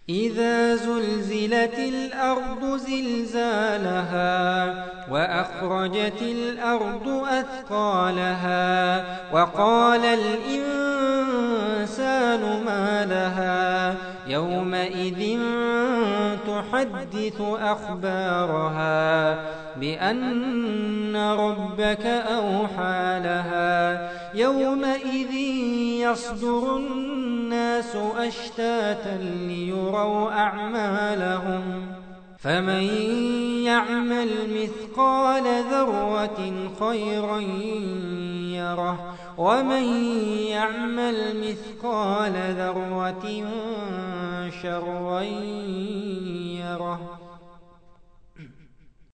إذا زلزلت الأرض زلزالها وأخرجت الأرض أثقالها وقال الإنسان ما لها يومئذ تحدث أخبارها بأن ربك أوحى لها يومئذ يصدر الناس أشتاتا ليروا أعمالهم فمن يعمل مثقال ذرة خيرا يره ومن يعمل مثقال ذرة شرا يره.